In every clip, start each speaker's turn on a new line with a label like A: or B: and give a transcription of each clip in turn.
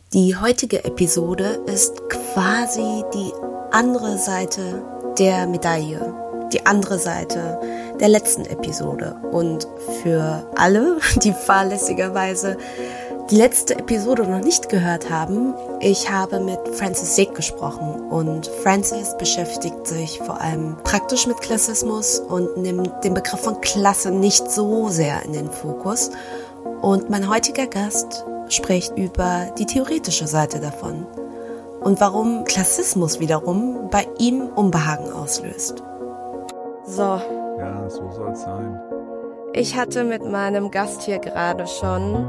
A: Die heutige Episode ist quasi die andere Seite der Medaille, die andere Seite der letzten Episode. Und für alle, die fahrlässigerweise die letzte Episode noch nicht gehört haben, ich habe mit Francis Seek gesprochen und Francis beschäftigt sich vor allem praktisch mit Klassismus und nimmt den Begriff von Klasse nicht so sehr in den Fokus. Und mein heutiger Gast spricht über die theoretische Seite davon und warum Klassismus wiederum bei ihm Unbehagen auslöst. So.
B: Ja, so soll es sein.
A: Ich hatte mit meinem Gast hier gerade schon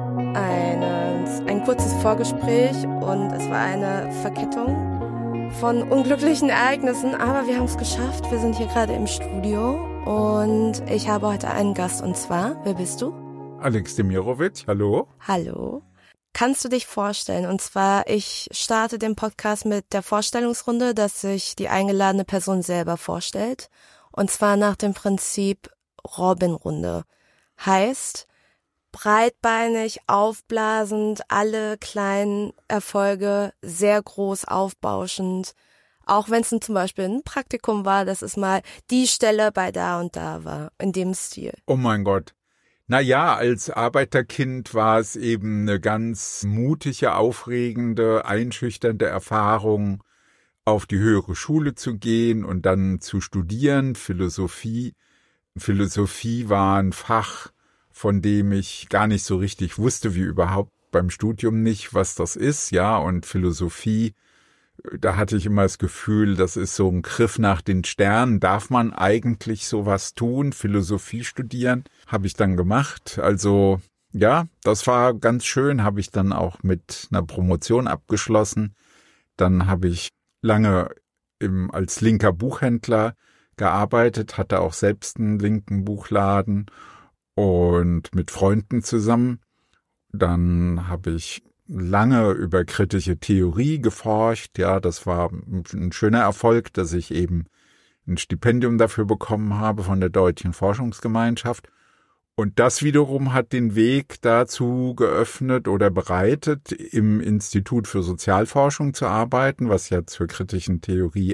A: ein kurzes Vorgespräch und es war eine Verkettung von unglücklichen Ereignissen, aber wir haben es geschafft. Wir sind hier gerade im Studio und ich habe heute einen Gast und zwar, wer bist du?
B: Alex Demirovic, hallo.
A: Hallo. Kannst du dich vorstellen? Und zwar, ich starte den Podcast mit der Vorstellungsrunde, dass sich die eingeladene Person selber vorstellt. Und zwar nach dem Prinzip Robin-Runde. Heißt, breitbeinig, aufblasend, alle kleinen Erfolge sehr groß aufbauschend. Auch wenn es zum Beispiel ein Praktikum war, dass es mal die Stelle bei da und da war, in dem Stil.
B: Oh mein Gott. Naja, als Arbeiterkind war es eben eine ganz mutige, aufregende, einschüchternde Erfahrung, auf die höhere Schule zu gehen und dann zu studieren, Philosophie. Philosophie war ein Fach, von dem ich gar nicht so richtig wusste, wie überhaupt beim Studium nicht, was das ist, ja, und Philosophie, da hatte ich immer das Gefühl, das ist so ein Griff nach den Sternen. Darf man eigentlich sowas tun? Philosophie studieren? Habe ich dann gemacht. Also ja, das war ganz schön. Habe ich dann auch mit einer Promotion abgeschlossen. Dann habe ich lange als linker Buchhändler gearbeitet, hatte auch selbst einen linken Buchladen und mit Freunden zusammen. Dann habe ich lange über kritische Theorie geforscht. Ja, das war ein schöner Erfolg, dass ich eben ein Stipendium dafür bekommen habe von der Deutschen Forschungsgemeinschaft. Und das wiederum hat den Weg dazu geöffnet oder bereitet, im Institut für Sozialforschung zu arbeiten, was ja zur kritischen Theorie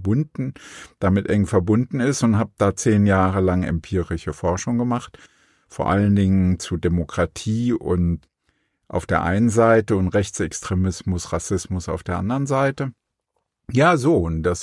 B: damit eng verbunden ist, und habe da 10 Jahre lang empirische Forschung gemacht, vor allen Dingen zu Demokratie und auf der einen Seite und Rechtsextremismus, Rassismus auf der anderen Seite. Ja, so, und das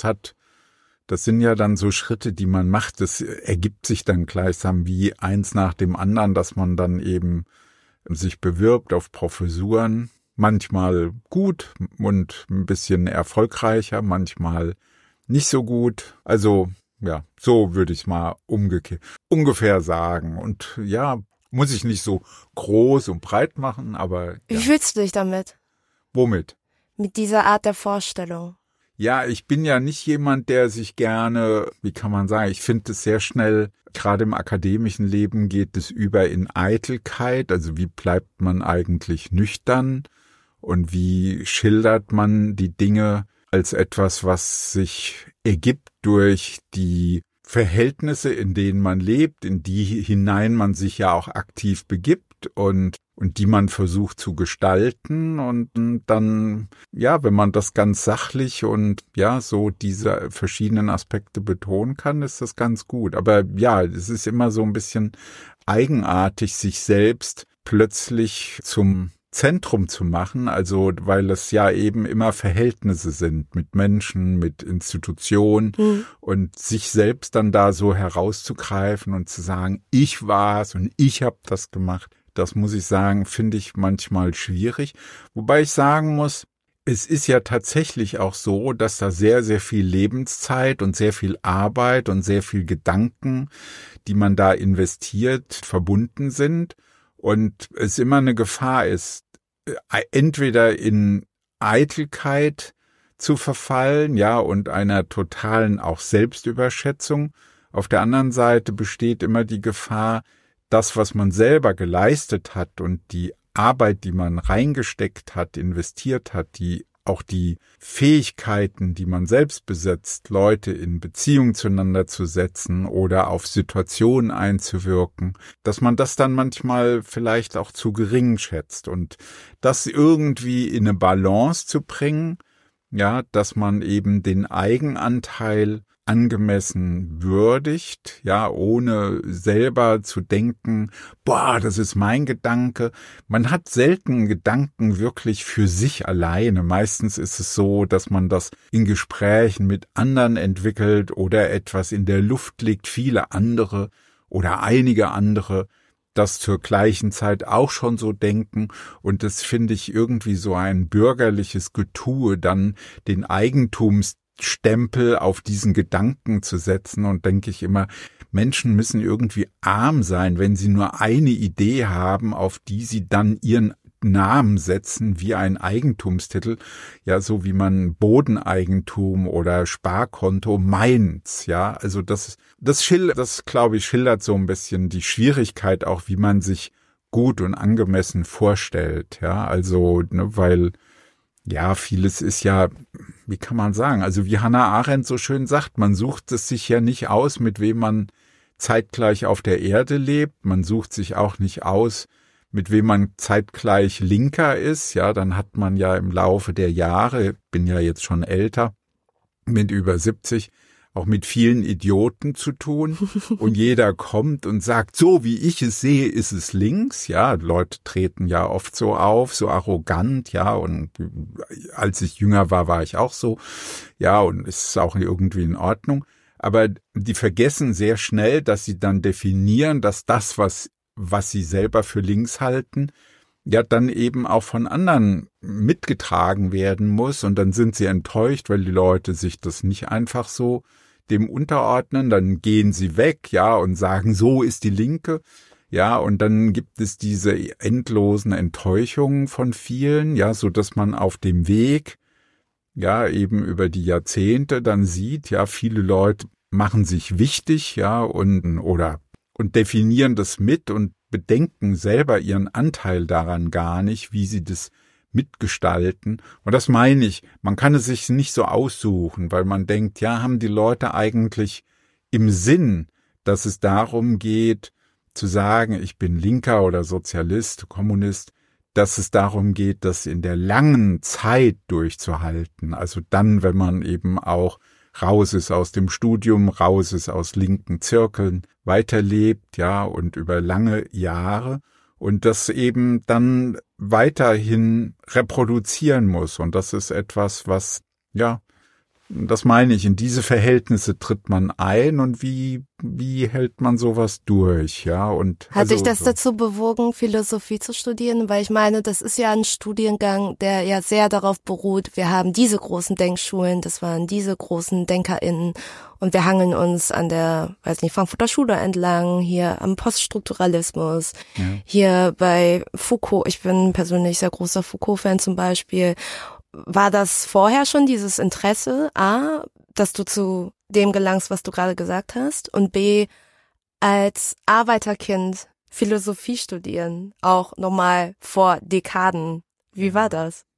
B: sind ja dann so Schritte, die man macht. Das ergibt sich dann gleichsam wie eins nach dem anderen, dass man dann eben sich bewirbt auf Professuren. Manchmal gut und ein bisschen erfolgreicher, manchmal nicht so gut. Also, ja, so würde ich es mal ungefähr sagen. Und ja, muss ich nicht so groß und breit machen, aber ja.
A: Wie fühlst du dich damit?
B: Womit?
A: Mit dieser Art der Vorstellung.
B: Ja, ich bin ja nicht jemand, der sich gerne, wie kann man sagen, ich finde es sehr schnell, gerade im akademischen Leben geht es über in Eitelkeit, also wie bleibt man eigentlich nüchtern und wie schildert man die Dinge als etwas, was sich ergibt durch die Verhältnisse, in denen man lebt, in die hinein man sich ja auch aktiv begibt und die man versucht zu gestalten, und dann, ja, wenn man das ganz sachlich und ja, so diese verschiedenen Aspekte betonen kann, ist das ganz gut. Aber ja, es ist immer so ein bisschen eigenartig, sich selbst plötzlich zum Zentrum zu machen, also weil es ja eben immer Verhältnisse sind mit Menschen, mit Institutionen, und sich selbst dann da so herauszugreifen und zu sagen, ich war's und ich habe das gemacht, das muss ich sagen, finde ich manchmal schwierig. Wobei ich sagen muss, es ist ja tatsächlich auch so, dass da sehr, sehr viel Lebenszeit und sehr viel Arbeit und sehr viel Gedanken, die man da investiert, verbunden sind. Und es immer eine Gefahr ist, entweder in Eitelkeit zu verfallen, ja, und einer totalen auch Selbstüberschätzung. Auf der anderen Seite besteht immer die Gefahr, das, was man selber geleistet hat und die Arbeit, die man reingesteckt hat, investiert hat, die auch die Fähigkeiten, die man selbst besitzt, Leute in Beziehung zueinander zu setzen oder auf Situationen einzuwirken, dass man das dann manchmal vielleicht auch zu gering schätzt und das irgendwie in eine Balance zu bringen, ja, dass man eben den Eigenanteil angemessen würdigt, ja, ohne selber zu denken, boah, das ist mein Gedanke. Man hat selten Gedanken wirklich für sich alleine. Meistens ist es so, dass man das in Gesprächen mit anderen entwickelt oder etwas in der Luft liegt, viele andere oder einige andere das zur gleichen Zeit auch schon so denken und das finde ich irgendwie so ein bürgerliches Getue, dann den Eigentumsstempel auf diesen Gedanken zu setzen und denke ich immer, Menschen müssen irgendwie arm sein, wenn sie nur eine Idee haben, auf die sie dann ihren Namen setzen, wie ein Eigentumstitel, ja, so wie man Bodeneigentum oder Sparkonto meint, ja, also das glaube ich, schildert so ein bisschen die Schwierigkeit auch, wie man sich gut und angemessen vorstellt, ja, also, ne, weil, ja, vieles ist ja, wie kann man sagen, also wie Hannah Arendt so schön sagt, man sucht es sich ja nicht aus, mit wem man zeitgleich auf der Erde lebt, man sucht sich auch nicht aus, mit wem man zeitgleich Linker ist, ja, dann hat man ja im Laufe der Jahre, bin ja jetzt schon älter, mit über 70, auch mit vielen Idioten zu tun und jeder kommt und sagt, so wie ich es sehe, ist es links, ja, Leute treten ja oft so auf, so arrogant, ja, und als ich jünger war, war ich auch so, ja, und es ist auch irgendwie in Ordnung, aber die vergessen sehr schnell, dass sie dann definieren, dass das, was sie selber für links halten, ja dann eben auch von anderen mitgetragen werden muss und dann sind sie enttäuscht, weil die Leute sich das nicht einfach so dem unterordnen, dann gehen sie weg, ja, und sagen, so ist die Linke, ja, und dann gibt es diese endlosen Enttäuschungen von vielen, ja, so dass man auf dem Weg, ja, eben über die Jahrzehnte dann sieht, ja, viele Leute machen sich wichtig, ja, und definieren das mit und bedenken selber ihren Anteil daran gar nicht, wie sie das mitgestalten. Und das meine ich, man kann es sich nicht so aussuchen, weil man denkt, ja, haben die Leute eigentlich im Sinn, dass es darum geht, zu sagen, ich bin Linker oder Sozialist, Kommunist, dass es darum geht, das in der langen Zeit durchzuhalten. Also dann, wenn man eben auch raus ist aus dem Studium, raus ist aus linken Zirkeln, weiterlebt, ja, und über lange Jahre und das eben dann weiterhin reproduzieren muss. Und das ist etwas, was, ja, das meine ich, in diese Verhältnisse tritt man ein und wie hält man sowas durch, ja? Und
A: hat dich das dazu bewogen, Philosophie zu studieren? Weil ich meine, das ist ja ein Studiengang, der ja sehr darauf beruht, wir haben diese großen Denkschulen, das waren diese großen DenkerInnen und wir hangeln uns an der, weiß nicht, Frankfurter Schule entlang, hier am Poststrukturalismus, ja. Hier bei Foucault, ich bin persönlich sehr großer Foucault-Fan zum Beispiel. War das vorher schon dieses Interesse, A, dass du zu dem gelangst, was du gerade gesagt hast, und B, als Arbeiterkind Philosophie studieren, auch normal vor Dekaden? Wie war das?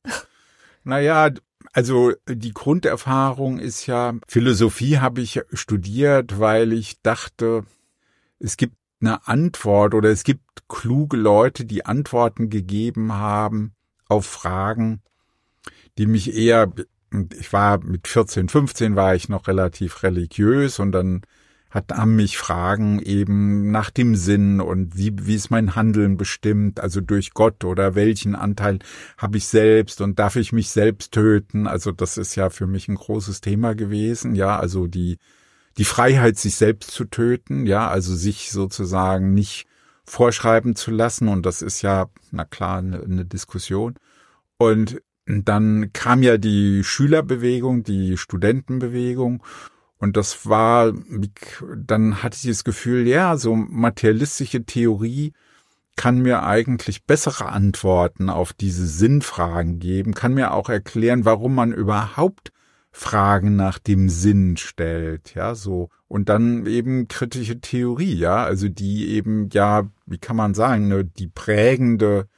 B: Naja, also die Grunderfahrung ist ja, Philosophie habe ich studiert, weil ich dachte, es gibt eine Antwort oder es gibt kluge Leute, die Antworten gegeben haben auf Fragen, die mich eher, ich war mit 14, 15 war ich noch relativ religiös und dann haben mich Fragen eben nach dem Sinn und wie ist mein Handeln bestimmt, also durch Gott oder welchen Anteil habe ich selbst und darf ich mich selbst töten, also das ist ja für mich ein großes Thema gewesen, ja, also die Freiheit, sich selbst zu töten, ja, also sich sozusagen nicht vorschreiben zu lassen und das ist ja, na klar, eine Diskussion und dann kam ja die Schülerbewegung, die Studentenbewegung und das war, dann hatte ich das Gefühl, ja, so materialistische Theorie kann mir eigentlich bessere Antworten auf diese Sinnfragen geben, kann mir auch erklären, warum man überhaupt Fragen nach dem Sinn stellt, ja, so. Und dann eben kritische Theorie, ja, also die eben, ja, wie kann man sagen, ne, die prägende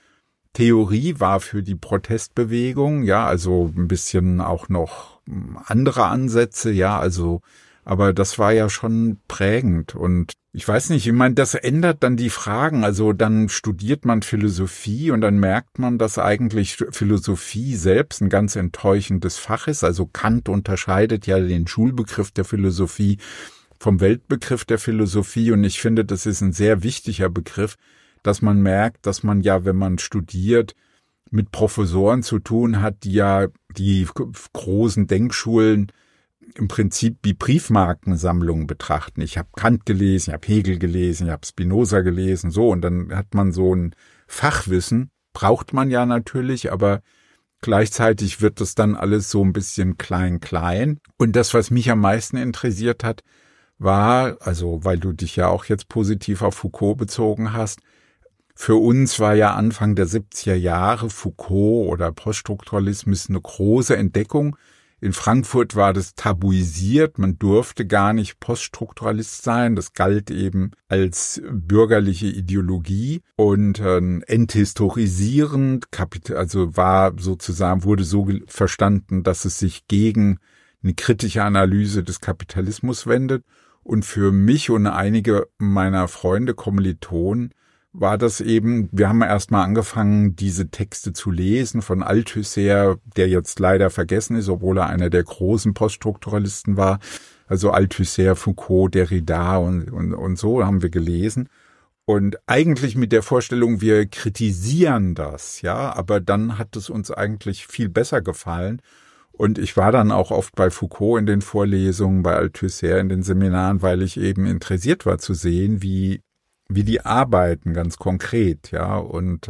B: Theorie war für die Protestbewegung, ja, also ein bisschen auch noch andere Ansätze, ja, also, aber das war ja schon prägend und ich weiß nicht, ich meine, das ändert dann die Fragen, also dann studiert man Philosophie und dann merkt man, dass eigentlich Philosophie selbst ein ganz enttäuschendes Fach ist, also Kant unterscheidet ja den Schulbegriff der Philosophie vom Weltbegriff der Philosophie und ich finde, das ist ein sehr wichtiger Begriff, dass man merkt, dass man ja, wenn man studiert, mit Professoren zu tun hat, die ja die großen Denkschulen im Prinzip wie Briefmarkensammlungen betrachten. Ich habe Kant gelesen, ich habe Hegel gelesen, ich habe Spinoza gelesen, so und dann hat man so ein Fachwissen, braucht man ja natürlich, aber gleichzeitig wird das dann alles so ein bisschen klein. Und das, was mich am meisten interessiert hat, war, also weil du dich ja auch jetzt positiv auf Foucault bezogen hast, für uns war ja Anfang der 70er Jahre Foucault oder Poststrukturalismus eine große Entdeckung. In Frankfurt war das tabuisiert, man durfte gar nicht Poststrukturalist sein, das galt eben als bürgerliche Ideologie und enthistorisierend, also war sozusagen, wurde so verstanden, dass es sich gegen eine kritische Analyse des Kapitalismus wendet. Und für mich und einige meiner Freunde, Kommilitonen, war das eben, wir haben erstmal angefangen, diese Texte zu lesen von Althusser, der jetzt leider vergessen ist, obwohl er einer der großen Poststrukturalisten war. Also Althusser, Foucault, Derrida und so haben wir gelesen. Und eigentlich mit der Vorstellung, wir kritisieren das, ja, aber dann hat es uns eigentlich viel besser gefallen. Und ich war dann auch oft bei Foucault in den Vorlesungen, bei Althusser in den Seminaren, weil ich eben interessiert war zu sehen, wie die arbeiten ganz konkret, ja, und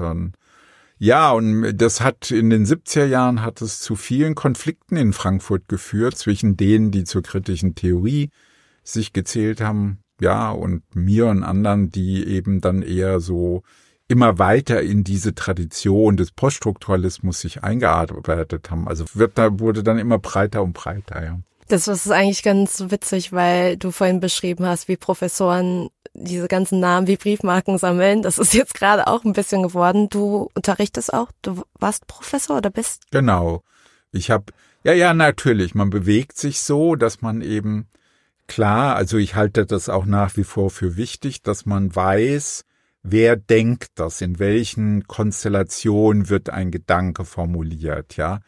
B: und das hat in den 70er Jahren hat es zu vielen Konflikten in Frankfurt geführt zwischen denen, die zur kritischen Theorie sich gezählt haben, ja, und mir und anderen, die eben dann eher so immer weiter in diese Tradition des Poststrukturalismus sich eingearbeitet haben. Also wurde dann immer breiter und breiter, ja.
A: Das ist eigentlich ganz witzig, weil du vorhin beschrieben hast, wie Professoren diese ganzen Namen wie Briefmarken sammeln. Das ist jetzt gerade auch ein bisschen geworden. Du unterrichtest auch? Du warst Professor oder bist?
B: Genau. Ich habe, ja, natürlich. Man bewegt sich so, dass man eben, klar, also ich halte das auch nach wie vor für wichtig, dass man weiß, wer denkt das, in welchen Konstellationen wird ein Gedanke formuliert, ja.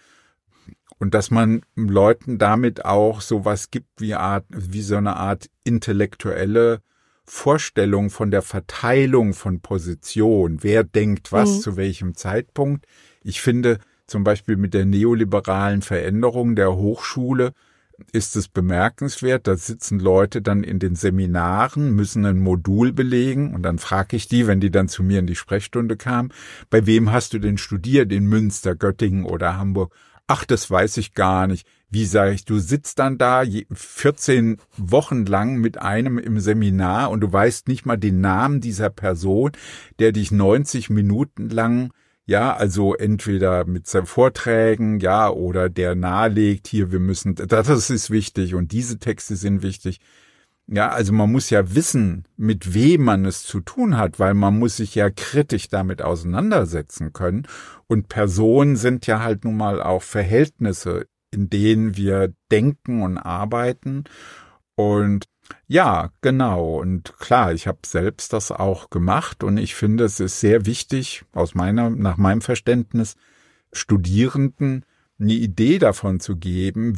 B: Und dass man Leuten damit auch sowas gibt wie so eine Art intellektuelle Vorstellung von der Verteilung von Position. Wer denkt was zu welchem Zeitpunkt? Ich finde zum Beispiel mit der neoliberalen Veränderung der Hochschule ist es bemerkenswert. Da sitzen Leute dann in den Seminaren, müssen ein Modul belegen und dann frage ich die, wenn die dann zu mir in die Sprechstunde kamen, bei wem hast du denn studiert? In Münster, Göttingen oder Hamburg? Ach, das weiß ich gar nicht. Wie sage ich, du sitzt dann da 14 Wochen lang mit einem im Seminar und du weißt nicht mal den Namen dieser Person, der dich 90 Minuten lang, ja, also entweder mit seinen Vorträgen, ja, oder der nahelegt, hier, das ist wichtig und diese Texte sind wichtig. Ja, also man muss ja wissen, mit wem man es zu tun hat, weil man muss sich ja kritisch damit auseinandersetzen können. Und Personen sind ja halt nun mal auch Verhältnisse, in denen wir denken und arbeiten. Und ja, genau. Und klar, ich habe selbst das auch gemacht und ich finde, es ist sehr wichtig, nach meinem Verständnis, Studierenden eine Idee davon zu geben,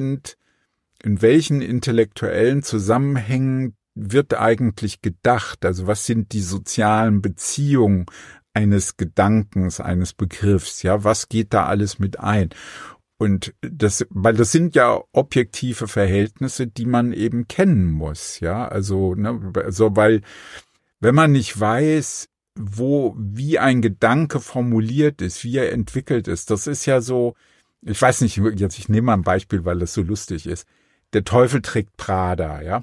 B: in welchen intellektuellen Zusammenhängen wird eigentlich gedacht? Also was sind die sozialen Beziehungen eines Gedankens, eines Begriffs? Ja, was geht da alles mit ein? Und weil das sind ja objektive Verhältnisse, die man eben kennen muss. Ja, also, weil, wenn man nicht weiß, wie ein Gedanke formuliert ist, wie er entwickelt ist, das ist ja so, ich weiß nicht, ich nehme mal ein Beispiel, weil das so lustig ist. Der Teufel trägt Prada, ja.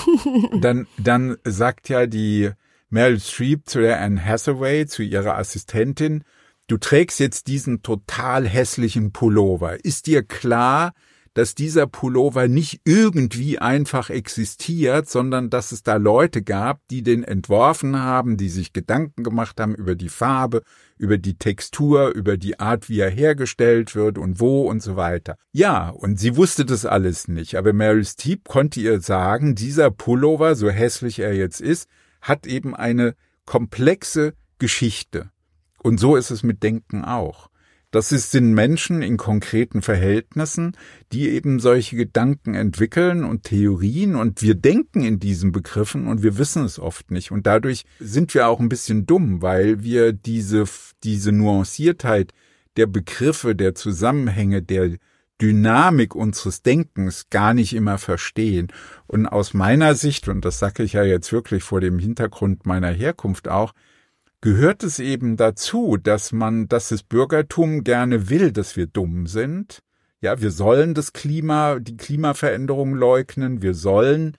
B: Dann sagt ja die Meryl Streep zu der Anne Hathaway, zu ihrer Assistentin, du trägst jetzt diesen total hässlichen Pullover. Ist dir klar, dass dieser Pullover nicht irgendwie einfach existiert, sondern dass es da Leute gab, die den entworfen haben, die sich Gedanken gemacht haben über die Farbe, über die Textur, über die Art, wie er hergestellt wird und wo und so weiter. Ja, und sie wusste das alles nicht, aber Meryl Streep konnte ihr sagen, dieser Pullover, so hässlich er jetzt ist, hat eben eine komplexe Geschichte. Und so ist es mit Denken auch. Sind Menschen in konkreten Verhältnissen, die eben solche Gedanken entwickeln und Theorien, und wir denken in diesen Begriffen und wir wissen es oft nicht. Und dadurch sind wir auch ein bisschen dumm, weil wir diese Nuanciertheit der Begriffe, der Zusammenhänge, der Dynamik unseres Denkens gar nicht immer verstehen. Und aus meiner Sicht, und das sage ich ja jetzt wirklich vor dem Hintergrund meiner Herkunft auch, gehört es eben dazu, dass das Bürgertum gerne will, dass wir dumm sind. Ja, wir sollen die Klimaveränderung leugnen. Wir sollen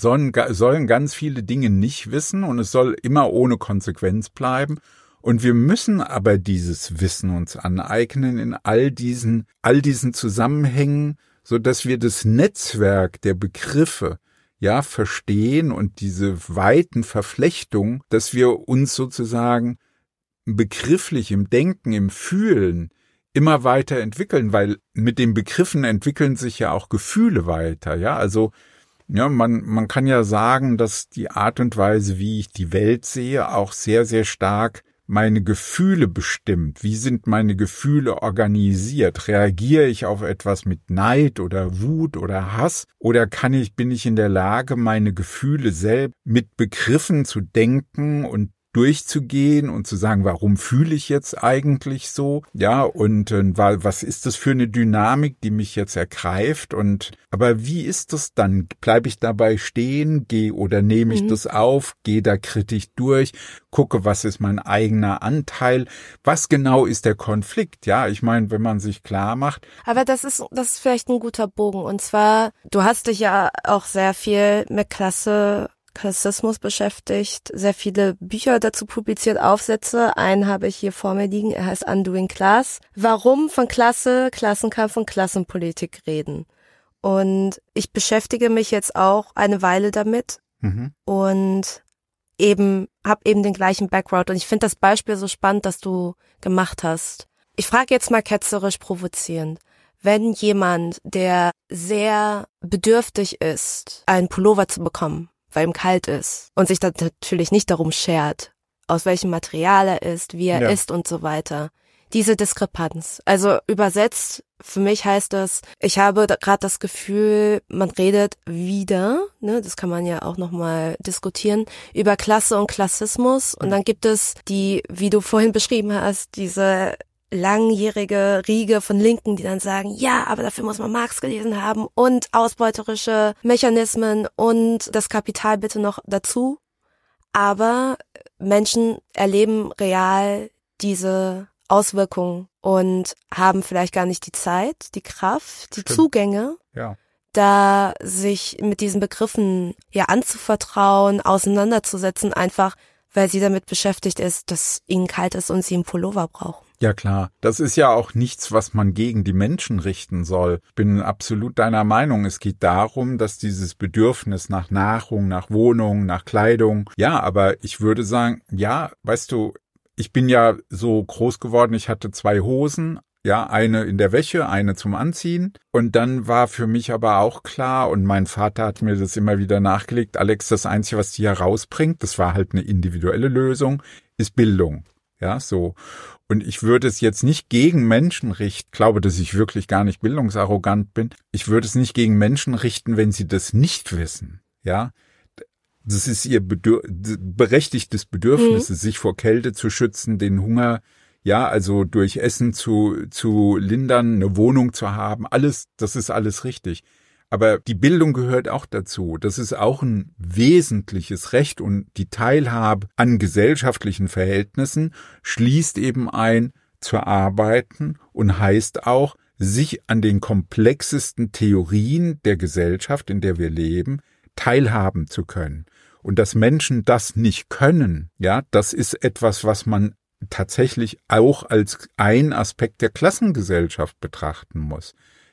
B: ganz viele Dinge nicht wissen, und es soll immer ohne Konsequenz bleiben. Und wir müssen aber dieses Wissen uns aneignen in all diesen Zusammenhängen, so dass wir das Netzwerk der Begriffe verstehen und diese weiten Verflechtungen, dass wir uns sozusagen begrifflich im Denken, im Fühlen immer weiter entwickeln, weil mit den Begriffen entwickeln sich ja auch Gefühle weiter, also man kann ja sagen, dass die Art und Weise, wie ich die Welt sehe, auch sehr, sehr stark meine Gefühle bestimmt. Wie sind meine Gefühle organisiert? Reagiere ich auf etwas mit Neid oder Wut oder Hass? Oder bin ich in der Lage, meine Gefühle selbst mit Begriffen zu denken und durchzugehen und zu sagen, warum fühle ich jetzt eigentlich so? Ja, und was ist das für eine Dynamik, die mich jetzt ergreift? Aber wie ist das dann? Bleibe ich dabei stehen? Nehme ich das auf? Gehe da kritisch durch? Gucke, was ist mein eigener Anteil? Was genau ist der Konflikt? Ja, ich meine, wenn man sich klar macht.
A: Aber das ist vielleicht ein guter Bogen. Und zwar, du hast dich ja auch sehr viel mit Klassismus beschäftigt, sehr viele Bücher dazu publiziert, Aufsätze. Einen habe ich hier vor mir liegen, er heißt Undoing Class. Warum von Klasse, Klassenkampf und Klassenpolitik reden? Und ich beschäftige mich jetzt auch eine Weile damit und habe eben den gleichen Background. Und ich finde das Beispiel so spannend, das du gemacht hast. Ich frage jetzt mal ketzerisch provozierend. Wenn jemand, der sehr bedürftig ist, einen Pullover zu bekommen, weil ihm kalt ist und sich dann natürlich nicht darum schert, aus welchem Material er ist, wie er ist und so weiter. Diese Diskrepanz. Also übersetzt, für mich heißt das, ich habe gerade das Gefühl, man redet wieder, das kann man ja auch nochmal diskutieren, über Klasse und Klassismus, und dann gibt es die, wie du vorhin beschrieben hast, diese langjährige Riege von Linken, die dann sagen, ja, aber dafür muss man Marx gelesen haben und ausbeuterische Mechanismen und das Kapital bitte noch dazu. Aber Menschen erleben real diese Auswirkungen und haben vielleicht gar nicht die Zeit, die Kraft, die Zugänge, da sich mit diesen Begriffen anzuvertrauen, auseinanderzusetzen, einfach weil sie damit beschäftigt ist, dass ihnen kalt ist und sie einen Pullover brauchen.
B: Ja klar, das ist ja auch nichts, was man gegen die Menschen richten soll. Ich bin absolut deiner Meinung. Es geht darum, dass dieses Bedürfnis nach Nahrung, nach Wohnung, nach Kleidung, aber ich würde sagen, weißt du, ich bin ja so groß geworden, ich hatte 2 Hosen, eine in der Wäsche, eine zum Anziehen. Und dann war für mich aber auch klar, und mein Vater hat mir das immer wieder nachgelegt, Alex, das Einzige, was die hier rausbringt, das war halt eine individuelle Lösung, ist Bildung. Ja, so. Und ich würde es jetzt nicht gegen Menschen richten, glaube, dass ich wirklich gar nicht bildungsarrogant bin. Ich würde es nicht gegen Menschen richten, wenn sie das nicht wissen. Ja, das ist ihr berechtigtes Bedürfnis, sich vor Kälte zu schützen, den Hunger, also durch Essen zu lindern, eine Wohnung zu haben. Das ist alles richtig. Aber die Bildung gehört auch dazu. Das ist auch ein wesentliches Recht, und die Teilhabe an gesellschaftlichen Verhältnissen schließt eben ein, zu arbeiten, und heißt auch, sich an den komplexesten Theorien der Gesellschaft, in der wir leben, teilhaben zu können. Und dass Menschen das nicht können, das ist etwas, was man tatsächlich auch als ein Aspekt der Klassengesellschaft betrachten muss.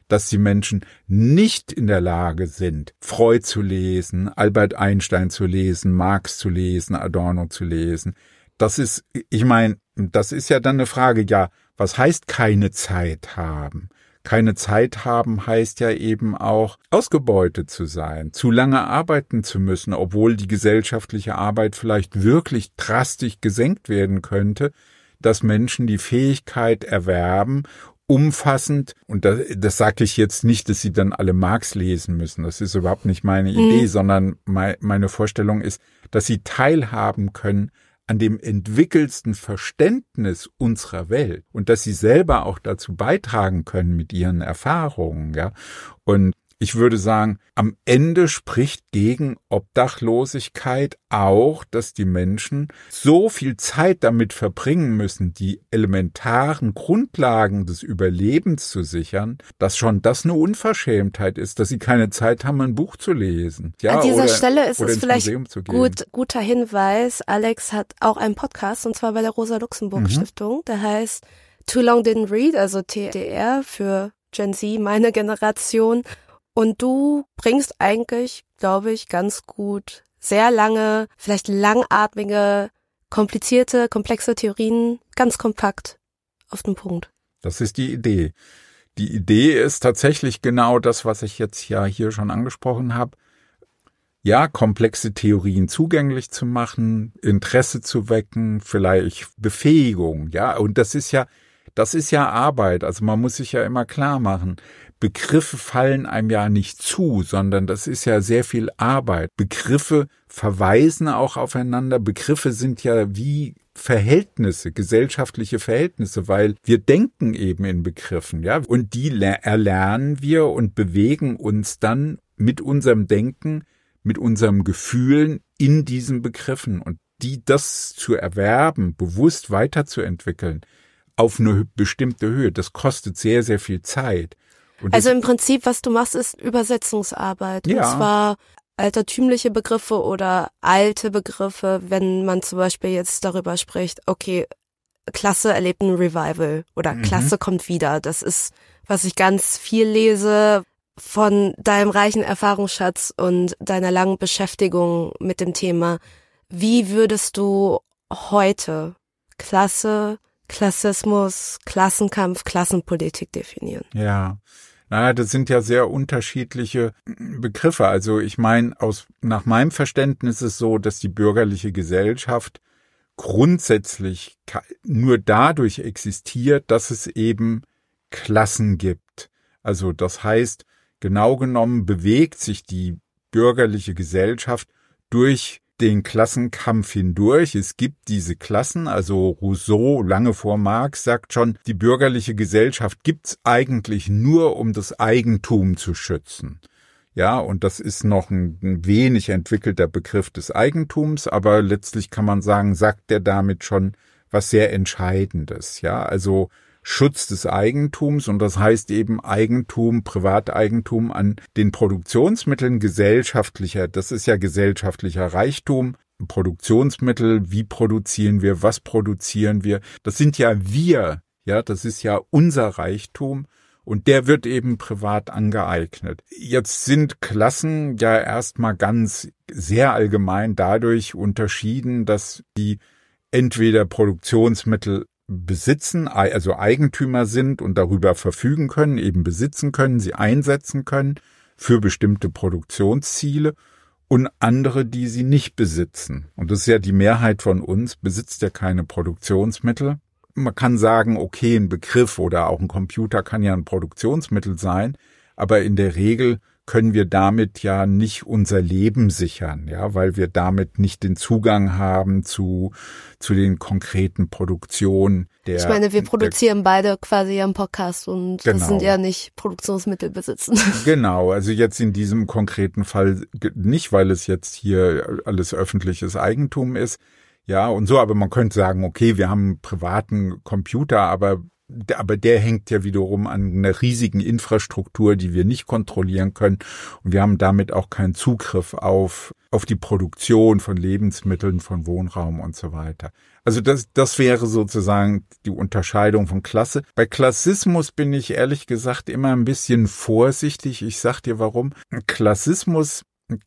B: dass die Menschen nicht in der Lage sind, Freud zu lesen, Albert Einstein zu lesen, Marx zu lesen, Adorno zu lesen. Das ist, ich meine, das ist ja dann eine Frage, ja, was heißt keine Zeit haben? Keine Zeit haben heißt ja eben auch, ausgebeutet zu sein, zu lange arbeiten zu müssen, obwohl die gesellschaftliche Arbeit vielleicht wirklich drastisch gesenkt werden könnte, dass Menschen die Fähigkeit erwerben, umfassend, und das sage ich jetzt nicht, dass sie dann alle Marx lesen müssen, das ist überhaupt nicht meine Idee, sondern meine Vorstellung ist, dass sie teilhaben können an dem entwickelsten Verständnis unserer Welt und dass sie selber auch dazu beitragen können mit ihren Erfahrungen, ja. Und ich würde sagen, am Ende spricht gegen Obdachlosigkeit auch, dass die Menschen so viel Zeit damit verbringen müssen, die elementaren Grundlagen des Überlebens zu sichern, dass schon das eine Unverschämtheit ist, dass sie keine Zeit haben, ein Buch zu lesen. Ja,
A: an dieser Stelle ist
B: oder
A: es vielleicht guter Hinweis. Alex hat auch einen Podcast, und zwar bei der Rosa-Luxemburg-Stiftung. Der heißt Too Long Didn't Read, also TDR für Gen Z, meine Generation. Und du bringst eigentlich, glaube ich, ganz gut sehr lange, vielleicht langatmige, komplizierte, komplexe Theorien ganz kompakt auf den Punkt.
B: Das ist die Idee. Die Idee ist tatsächlich genau das, was ich jetzt ja hier schon angesprochen habe. Ja, komplexe Theorien zugänglich zu machen, Interesse zu wecken, vielleicht Befähigung, ja. Und das ist ja Arbeit. Also man muss sich ja immer klar machen, Begriffe fallen einem ja nicht zu, sondern das ist ja sehr viel Arbeit. Begriffe verweisen auch aufeinander. Begriffe sind ja wie Verhältnisse, gesellschaftliche Verhältnisse, weil wir denken eben in Begriffen, ja. Und die erlernen wir und bewegen uns dann mit unserem Denken, mit unserem Gefühlen in diesen Begriffen. Und das zu erwerben, bewusst weiterzuentwickeln, auf eine bestimmte Höhe, das kostet sehr, sehr viel Zeit. Und
A: also im Prinzip, was du machst, ist Übersetzungsarbeit. Ja. Und zwar altertümliche Begriffe oder alte Begriffe, wenn man zum Beispiel jetzt darüber spricht, okay, Klasse erlebt ein Revival oder Klasse kommt wieder. Das ist, was ich ganz viel lese von deinem reichen Erfahrungsschatz und deiner langen Beschäftigung mit dem Thema. Wie würdest du heute Klasse, Klassismus, Klassenkampf, Klassenpolitik definieren?
B: Ja, naja, das sind ja sehr unterschiedliche Begriffe. Also ich meine, nach meinem Verständnis ist es so, dass die bürgerliche Gesellschaft grundsätzlich nur dadurch existiert, dass es eben Klassen gibt. Also das heißt, genau genommen bewegt sich die bürgerliche Gesellschaft durch den Klassenkampf hindurch. Es gibt diese Klassen, also Rousseau, lange vor Marx, sagt schon, die bürgerliche Gesellschaft gibt's eigentlich nur, um das Eigentum zu schützen. Ja, und das ist noch ein wenig entwickelter Begriff des Eigentums, aber letztlich kann man sagen, sagt er damit schon was sehr Entscheidendes. Ja, also Schutz des Eigentums, und das heißt eben Eigentum, Privateigentum an den Produktionsmitteln gesellschaftlicher, das ist ja gesellschaftlicher Reichtum, Produktionsmittel, wie produzieren wir, was produzieren wir, das sind ja wir, ja, das ist ja unser Reichtum und der wird eben privat angeeignet. Jetzt sind Klassen ja erstmal ganz sehr allgemein dadurch unterschieden, dass die entweder Produktionsmittel besitzen, also Eigentümer sind und darüber verfügen können, eben besitzen können, sie einsetzen können für bestimmte Produktionsziele, und andere, die sie nicht besitzen. Und das ist ja die Mehrheit von uns, besitzt ja keine Produktionsmittel. Man kann sagen, okay, ein Begriff oder auch ein Computer kann ja ein Produktionsmittel sein, aber in der Regel können wir damit ja nicht unser Leben sichern, ja, weil wir damit nicht den Zugang haben zu den konkreten Produktionen der.
A: Ich meine, wir produzieren beide quasi einen Podcast und genau. Das sind ja nicht Produktionsmittel besitzen.
B: Genau, also jetzt in diesem konkreten Fall nicht, weil es jetzt hier alles öffentliches Eigentum ist. Ja, und so, aber man könnte sagen, okay, wir haben einen privaten Computer, aber aber der hängt ja wiederum an einer riesigen Infrastruktur, die wir nicht kontrollieren können. Und wir haben damit auch keinen Zugriff auf die Produktion von Lebensmitteln, von Wohnraum und so weiter. Also das wäre sozusagen die Unterscheidung von Klasse. Bei Klassismus bin ich ehrlich gesagt immer ein bisschen vorsichtig. Ich sag dir warum. Klassismus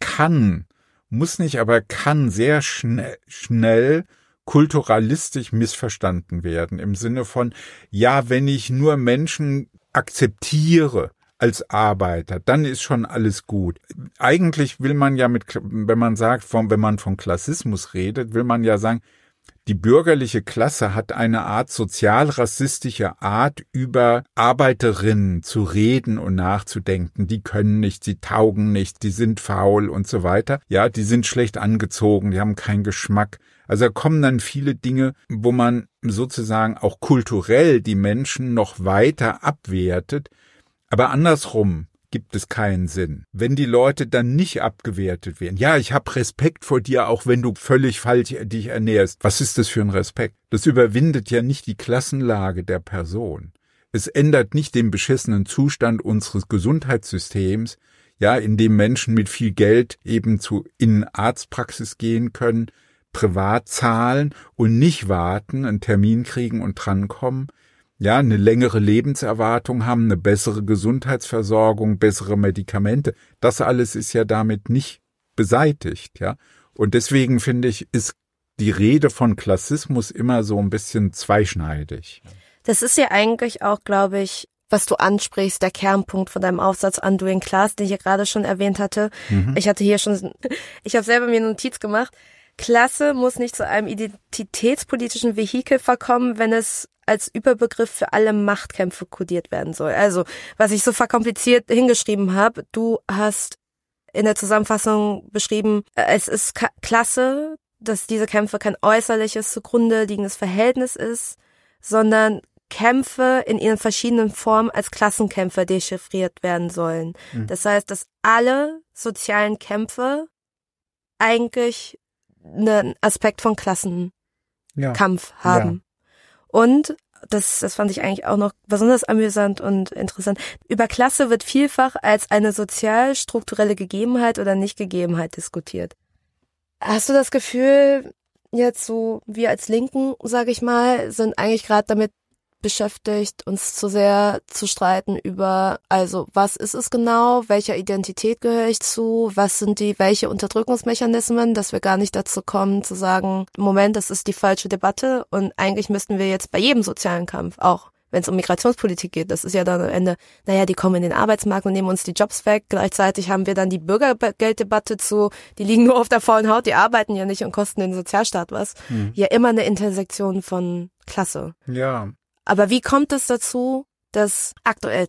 B: muss nicht, aber kann sehr schnell kulturalistisch missverstanden werden. Im Sinne von, ja, wenn ich nur Menschen akzeptiere als Arbeiter, dann ist schon alles gut. Eigentlich will man ja wenn man von Klassismus redet, will man ja sagen, die bürgerliche Klasse hat eine Art sozialrassistische Art, über Arbeiterinnen zu reden und nachzudenken. Die können nicht, sie taugen nicht, die sind faul und so weiter. Ja, die sind schlecht angezogen, die haben keinen Geschmack. Also da kommen dann viele Dinge, wo man sozusagen auch kulturell die Menschen noch weiter abwertet. Aber andersrum gibt es keinen Sinn. Wenn die Leute dann nicht abgewertet werden. Ja, ich habe Respekt vor dir, auch wenn du völlig falsch dich ernährst. Was ist das für ein Respekt? Das überwindet ja nicht die Klassenlage der Person. Es ändert nicht den beschissenen Zustand unseres Gesundheitssystems, ja, in dem Menschen mit viel Geld eben in Arztpraxis gehen können, privat zahlen und nicht warten, einen Termin kriegen und drankommen. Ja, eine längere Lebenserwartung haben, eine bessere Gesundheitsversorgung, bessere Medikamente. Das alles ist ja damit nicht beseitigt, ja. Und deswegen finde ich, ist die Rede von Klassismus immer so ein bisschen zweischneidig.
A: Das ist ja eigentlich auch, glaube ich, was du ansprichst, der Kernpunkt von deinem Aufsatz Undoing Class, den ich ja gerade schon erwähnt hatte. Ich habe selber mir eine Notiz gemacht. Klasse muss nicht zu einem identitätspolitischen Vehikel verkommen, wenn es als Überbegriff für alle Machtkämpfe kodiert werden soll. Also, was ich so verkompliziert hingeschrieben habe, du hast in der Zusammenfassung beschrieben, es ist Klasse, dass diese Kämpfe kein äußerliches zugrunde liegendes Verhältnis ist, sondern Kämpfe in ihren verschiedenen Formen als Klassenkämpfe dechiffriert werden sollen. Das heißt, dass alle sozialen Kämpfe eigentlich einen Aspekt von Klassenkampf haben. Ja. Und das fand ich eigentlich auch noch besonders amüsant und interessant. Über Klasse wird vielfach als eine sozial-strukturelle Gegebenheit oder Nicht-Gegebenheit diskutiert. Hast du das Gefühl, jetzt so wir als Linken, sage ich mal, sind eigentlich gerade damit beschäftigt, uns zu sehr zu streiten über, also was ist es genau, welcher Identität gehöre ich zu, welche Unterdrückungsmechanismen, dass wir gar nicht dazu kommen zu sagen, Moment, das ist die falsche Debatte und eigentlich müssten wir jetzt bei jedem sozialen Kampf, auch wenn es um Migrationspolitik geht, das ist ja dann am Ende, die kommen in den Arbeitsmarkt und nehmen uns die Jobs weg, gleichzeitig haben wir dann die Bürgergelddebatte die liegen nur auf der faulen Haut, die arbeiten ja nicht und kosten den Sozialstaat was, ja immer eine Intersektion von Klasse.
B: Ja.
A: Aber wie kommt es dazu, dass aktuell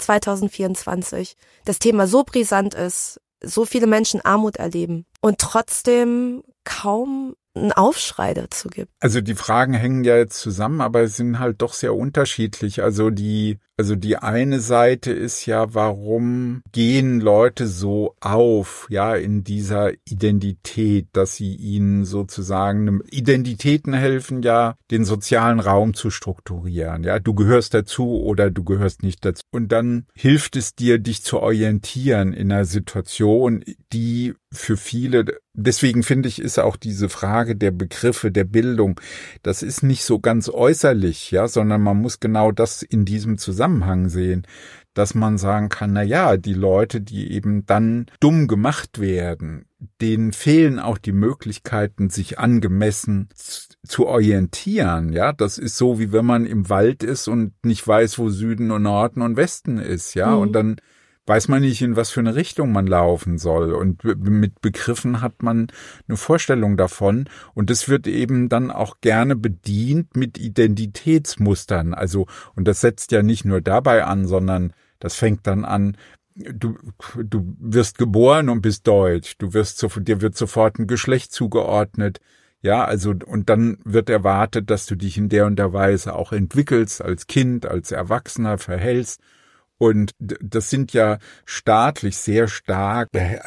A: 2024 das Thema so brisant ist, so viele Menschen Armut erleben und trotzdem kaum einen Aufschrei dazu gibt?
B: Also die Fragen hängen ja jetzt zusammen, aber sind halt doch sehr unterschiedlich. Also die eine Seite ist ja, warum gehen Leute so auf, ja, in dieser Identität, dass sie ihnen sozusagen, Identitäten helfen ja, den sozialen Raum zu strukturieren, ja, du gehörst dazu oder du gehörst nicht dazu. Und dann hilft es dir, dich zu orientieren in einer Situation, die für viele, deswegen finde ich, ist auch diese Frage der Begriffe, der Bildung, das ist nicht so ganz äußerlich, ja, sondern man muss genau das in diesem Zusammenhang sehen, dass man sagen kann, die Leute, die eben dann dumm gemacht werden, denen fehlen auch die Möglichkeiten, sich angemessen zu orientieren, ja, das ist so, wie wenn man im Wald ist und nicht weiß, wo Süden und Norden und Westen ist, ja, und dann weiß man nicht, in was für eine Richtung man laufen soll. Und mit Begriffen hat man eine Vorstellung davon. Und das wird eben dann auch gerne bedient mit Identitätsmustern. Also, und das setzt ja nicht nur dabei an, sondern das fängt dann an, du wirst geboren und bist deutsch. Dir wird sofort ein Geschlecht zugeordnet. Ja, also, und dann wird erwartet, dass du dich in der und der Weise auch entwickelst, als Kind, als Erwachsener verhältst. Und das sind ja staatlich sehr stark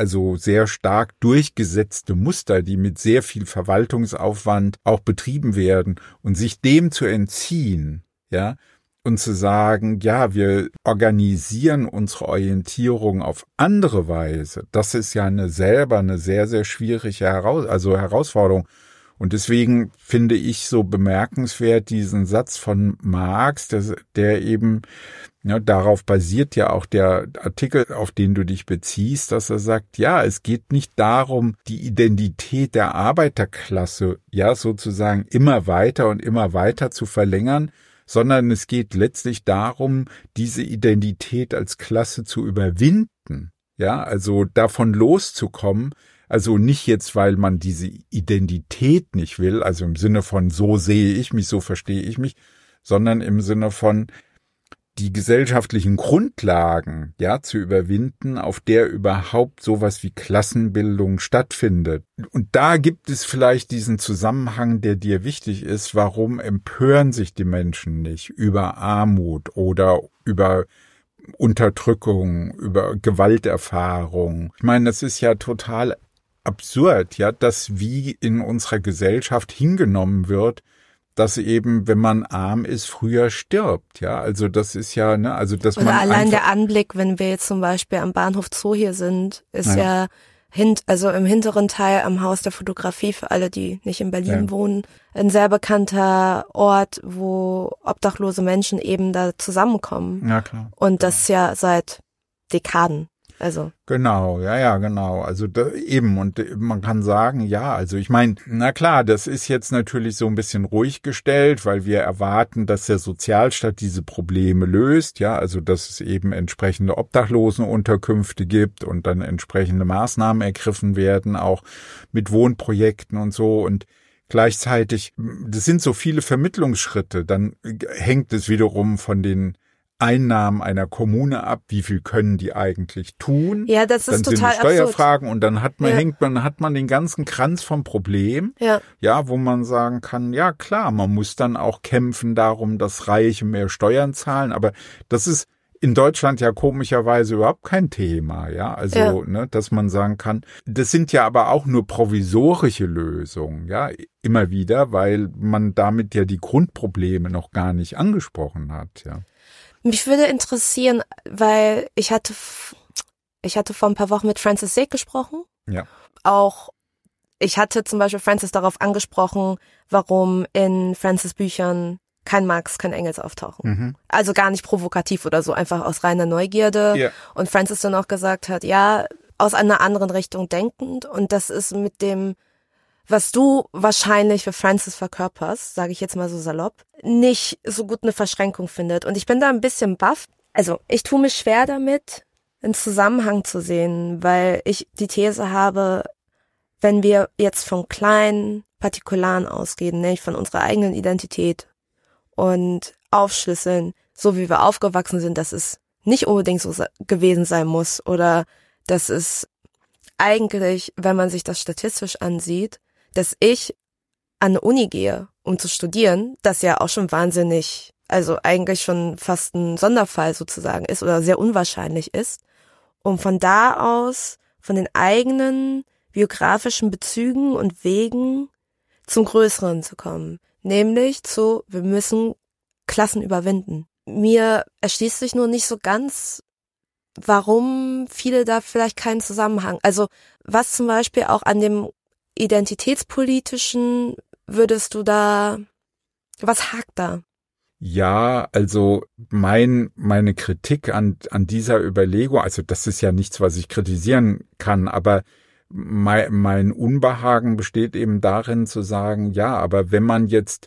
B: durchgesetzte Muster, die mit sehr viel Verwaltungsaufwand auch betrieben werden. Und sich dem zu entziehen, ja, und zu sagen, ja, wir organisieren unsere Orientierung auf andere Weise, das ist ja selber eine sehr, sehr schwierige Herausforderung. Und deswegen finde ich so bemerkenswert diesen Satz von Marx, der eben, ja, darauf basiert ja auch der Artikel, auf den du dich beziehst, dass er sagt, ja, es geht nicht darum, die Identität der Arbeiterklasse, ja, sozusagen immer weiter zu verlängern, sondern es geht letztlich darum, diese Identität als Klasse zu überwinden, ja, also davon loszukommen, also nicht jetzt, weil man diese Identität nicht will, also im Sinne von so sehe ich mich, so verstehe ich mich, sondern im Sinne von die gesellschaftlichen Grundlagen, ja, zu überwinden, auf der überhaupt sowas wie Klassenbildung stattfindet. Und da gibt es vielleicht diesen Zusammenhang, der dir wichtig ist. Warum empören sich die Menschen nicht über Armut oder über Unterdrückung, über Gewalterfahrung? Ich meine, das ist ja total absurd, ja, dass wie in unserer Gesellschaft hingenommen wird, dass eben, wenn man arm ist, früher stirbt, ja, also das ist ja, ne, also dass
A: oder
B: man
A: allein der Anblick, wenn wir jetzt zum Beispiel am Bahnhof Zoo hier sind, ist ja also im hinteren Teil am Haus der Fotografie, für alle, die nicht in Berlin wohnen, ein sehr bekannter Ort, wo obdachlose Menschen eben da zusammenkommen.
B: Ja, klar.
A: Und das ja seit Dekaden. Also.
B: Genau, ja, genau. Also eben, und man kann sagen, ja, also ich meine, na klar, das ist jetzt natürlich so ein bisschen ruhig gestellt, weil wir erwarten, dass der Sozialstaat diese Probleme löst, ja, also dass es eben entsprechende Obdachlosenunterkünfte gibt und dann entsprechende Maßnahmen ergriffen werden, auch mit Wohnprojekten und so, und gleichzeitig, das sind so viele Vermittlungsschritte, dann hängt es wiederum von den Einnahmen einer Kommune ab, wie viel können die eigentlich tun?
A: Ja, das ist
B: dann
A: total
B: sind die Steuerfragen
A: absurd.
B: Und dann hat man den ganzen Kranz vom Problem, ja, wo man sagen kann, ja klar, man muss dann auch kämpfen darum, dass Reiche mehr Steuern zahlen, aber das ist in Deutschland ja komischerweise überhaupt kein Thema, ja, also, ne, dass man sagen kann, das sind ja aber auch nur provisorische Lösungen, ja, immer wieder, weil man damit ja die Grundprobleme noch gar nicht angesprochen hat, ja.
A: Mich würde interessieren, weil ich hatte vor ein paar Wochen mit Francis Sake gesprochen.
B: Ja.
A: Ich hatte zum Beispiel Francis darauf angesprochen, warum in Francis Büchern kein Marx, kein Engels auftauchen. Mhm. Also gar nicht provokativ oder so, einfach aus reiner Neugierde. Ja. Und Francis dann auch gesagt hat, ja, aus einer anderen Richtung denkend. Und das ist mit dem, was du wahrscheinlich für Francis verkörperst, sage ich jetzt mal so salopp, nicht so gut eine Verschränkung findet. Und ich bin da ein bisschen baff. Also ich tue mich schwer damit, einen Zusammenhang zu sehen, weil ich die These habe, wenn wir jetzt von kleinen Partikularen ausgehen, nämlich von unserer eigenen Identität und aufschlüsseln, so wie wir aufgewachsen sind, dass es nicht unbedingt so gewesen sein muss oder dass es eigentlich, wenn man sich das statistisch ansieht, dass ich an eine Uni gehe, um zu studieren, das ja auch schon wahnsinnig, also eigentlich schon fast ein Sonderfall sozusagen ist oder sehr unwahrscheinlich ist, um von da aus, von den eigenen biografischen Bezügen und Wegen zum Größeren zu kommen, nämlich wir müssen Klassen überwinden. Mir erschließt sich nur nicht so ganz, warum viele da vielleicht keinen Zusammenhang, also was zum Beispiel auch an dem Identitätspolitischen würdest du da, was hakt da?
B: Ja, also meine Kritik an dieser Überlegung, also das ist ja nichts, was ich kritisieren kann, aber mein Unbehagen besteht eben darin zu sagen, ja, aber wenn man jetzt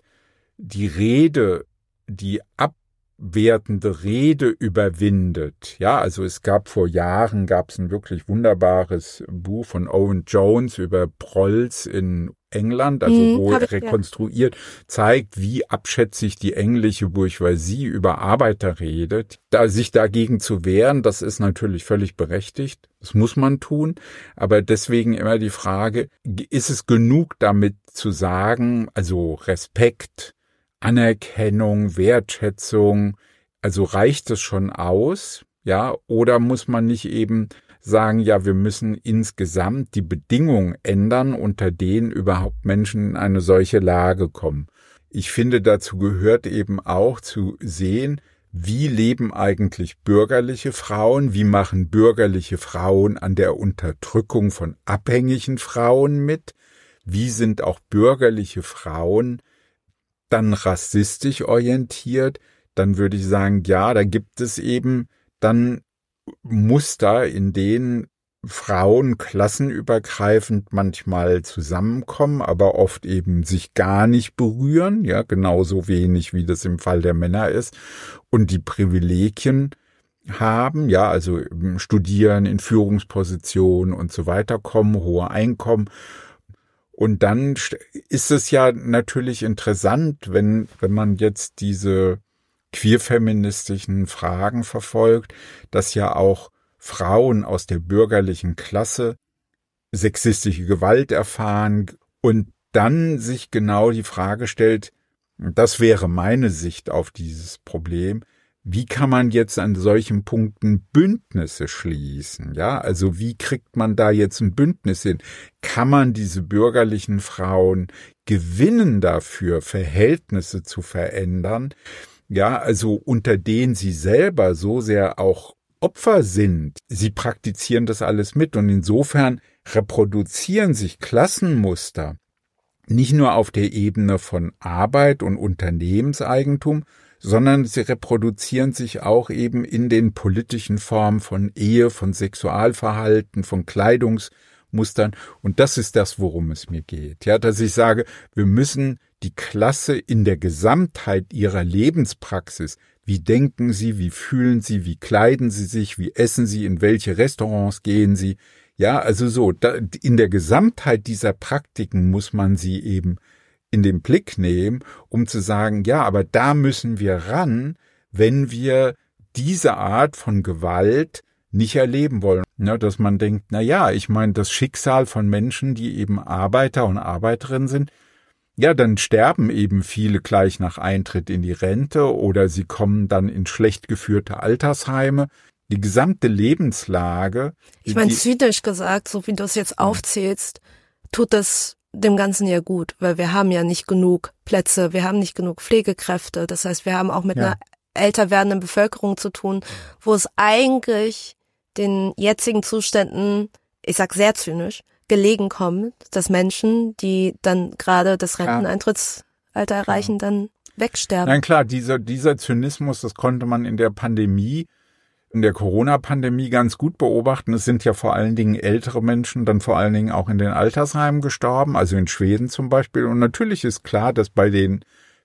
B: die abwertende Rede überwindet, ja, also es gab vor Jahren, ein wirklich wunderbares Buch von Owen Jones über Prolls in England, also wo rekonstruiert zeigt, wie abschätzig die englische Bourgeoisie über Arbeiter redet. Sich dagegen zu wehren, das ist natürlich völlig berechtigt. Das muss man tun. Aber deswegen immer die Frage, ist es genug damit zu sagen, also Respekt, Anerkennung, Wertschätzung, also reicht es schon aus, ja, oder muss man nicht eben sagen, ja, wir müssen insgesamt die Bedingungen ändern, unter denen überhaupt Menschen in eine solche Lage kommen. ich finde, dazu gehört eben auch zu sehen, wie leben eigentlich bürgerliche Frauen, wie machen bürgerliche Frauen an der Unterdrückung von abhängigen Frauen mit, wie sind auch bürgerliche Frauen dann rassistisch orientiert, dann würde ich sagen, ja, da gibt es eben dann Muster, in denen Frauen klassenübergreifend manchmal zusammenkommen, aber oft eben sich gar nicht berühren, ja, genauso wenig wie das im Fall der Männer ist, und die Privilegien haben, ja, also studieren, in Führungspositionen und so weiter kommen, hohe Einkommen. Und dann ist es ja natürlich interessant, wenn man jetzt diese queerfeministischen Fragen verfolgt, dass ja auch Frauen aus der bürgerlichen Klasse sexistische Gewalt erfahren und dann sich genau die Frage stellt, das wäre meine Sicht auf dieses Problem, wie kann man jetzt an solchen Punkten Bündnisse schließen? Ja, also wie kriegt man da jetzt ein Bündnis hin? Kann man diese bürgerlichen Frauen gewinnen dafür, Verhältnisse zu verändern? Ja, also unter denen sie selber so sehr auch Opfer sind. Sie praktizieren das alles mit und insofern reproduzieren sich Klassenmuster nicht nur auf der Ebene von Arbeit und Unternehmenseigentum, sondern sie reproduzieren sich auch eben in den politischen Formen von Ehe, von Sexualverhalten, von Kleidungsmustern. Und das ist das, worum es mir geht. Ja, dass ich sage, wir müssen die Klasse in der Gesamtheit ihrer Lebenspraxis, wie denken sie, wie fühlen sie, wie kleiden sie sich, wie essen sie, in welche Restaurants gehen sie. Ja, also so, in der Gesamtheit dieser Praktiken muss man sie eben in den Blick nehmen, um zu sagen, ja, aber da müssen wir ran, wenn wir diese Art von Gewalt nicht erleben wollen. Ja, dass man denkt, na ja, ich meine, das Schicksal von Menschen, die eben Arbeiter und Arbeiterinnen sind, ja, dann sterben eben viele gleich nach Eintritt in die Rente oder sie kommen dann in schlecht geführte Altersheime. Die gesamte Lebenslage.
A: Ich meine, zynisch gesagt, so wie du es jetzt aufzählst, tut das dem Ganzen ja gut, weil wir haben ja nicht genug Plätze, wir haben nicht genug Pflegekräfte. Das heißt, wir haben auch mit einer älter werdenden Bevölkerung zu tun, wo es eigentlich den jetzigen Zuständen, ich sag sehr zynisch, gelegen kommt, dass Menschen, die dann gerade das Renteneintrittsalter erreichen, dann wegsterben.
B: Nein, klar, dieser Zynismus, das konnte man in der Pandemie, in der Corona-Pandemie ganz gut beobachten. Es sind ja vor allen Dingen ältere Menschen, dann vor allen Dingen auch in den Altersheimen gestorben, also in Schweden zum Beispiel. Und natürlich ist klar, dass bei den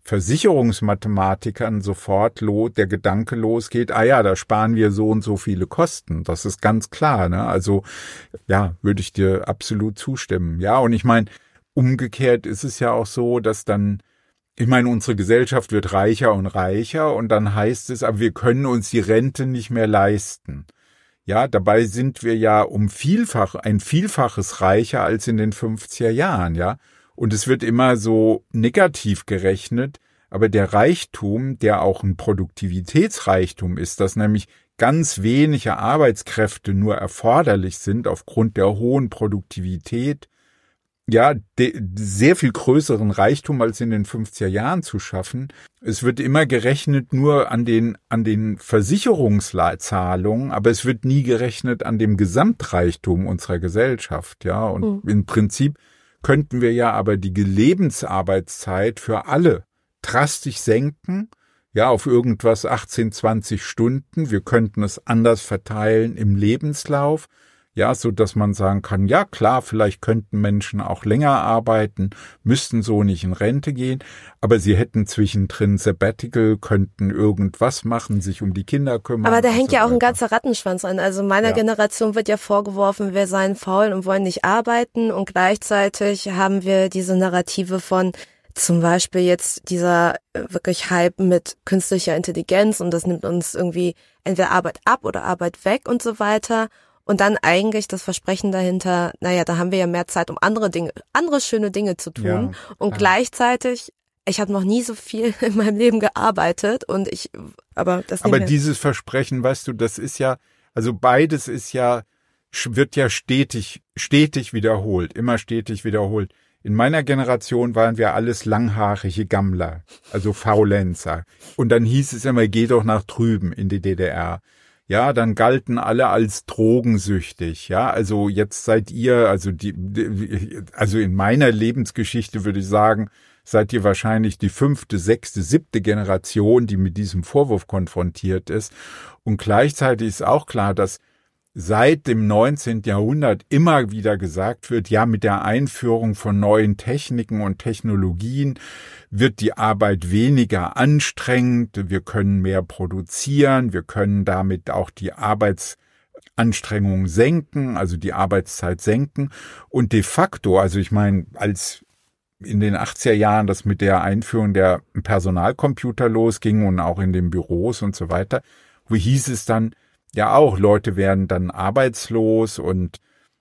B: Versicherungsmathematikern sofort der Gedanke losgeht, ah ja, da sparen wir so und so viele Kosten. Das ist ganz klar, ne? Also, ja, würde ich dir absolut zustimmen. Ja, und ich meine, umgekehrt ist es ja auch so, dass dann, ich meine, unsere Gesellschaft wird reicher und dann heißt es, aber wir können uns die Rente nicht mehr leisten. Ja, dabei sind wir ja ein Vielfaches reicher als in den 50er Jahren, ja. Und es wird immer so negativ gerechnet, aber der Reichtum, der auch ein Produktivitätsreichtum ist, dass nämlich ganz wenige Arbeitskräfte nur erforderlich sind aufgrund der hohen Produktivität, ja, sehr viel größeren Reichtum als in den 50er Jahren zu schaffen. Es wird immer gerechnet nur an den Versicherungszahlungen, aber es wird nie gerechnet an dem Gesamtreichtum unserer Gesellschaft, ja. Und im Prinzip könnten wir ja aber die Lebensarbeitszeit für alle drastisch senken, ja, auf irgendwas 18, 20 Stunden. Wir könnten es anders verteilen im Lebenslauf, ja, so dass man sagen kann, ja klar, vielleicht könnten Menschen auch länger arbeiten, müssten so nicht in Rente gehen, aber sie hätten zwischendrin Sabbatical, könnten irgendwas machen, sich um die Kinder kümmern.
A: Aber da hängt ja auch ein ganzer Rattenschwanz an. Also meiner Generation wird ja vorgeworfen, wir seien faul und wollen nicht arbeiten, und gleichzeitig haben wir diese Narrative von zum Beispiel jetzt dieser wirklich Hype mit künstlicher Intelligenz, und das nimmt uns irgendwie entweder Arbeit ab oder Arbeit weg und so weiter. Und dann eigentlich das Versprechen dahinter, naja, da haben wir ja mehr Zeit, um andere schöne Dinge zu tun. Ja, und gleichzeitig, ich habe noch nie so viel in meinem Leben gearbeitet aber
B: dieses Versprechen, weißt du, das ist ja, also beides ist ja, wird ja stetig wiederholt, immer stetig wiederholt. In meiner Generation waren wir alles langhaarige Gammler, also Faulenzer. Und dann hieß es immer, geh doch nach drüben in die DDR. Ja, dann galten alle als drogensüchtig. Ja, also jetzt seid ihr, also in meiner Lebensgeschichte würde ich sagen, seid ihr wahrscheinlich die 5., 6., 7. Generation, die mit diesem Vorwurf konfrontiert ist. Und gleichzeitig ist auch klar, dass seit dem 19. Jahrhundert immer wieder gesagt wird, ja, mit der Einführung von neuen Techniken und Technologien wird die Arbeit weniger anstrengend, wir können mehr produzieren, wir können damit auch die Arbeitsanstrengung senken, also die Arbeitszeit senken. Und de facto, also ich meine, als in den 80er Jahren das mit der Einführung der Personalcomputer losging und auch in den Büros und so weiter, wo hieß es dann, ja auch, Leute werden dann arbeitslos und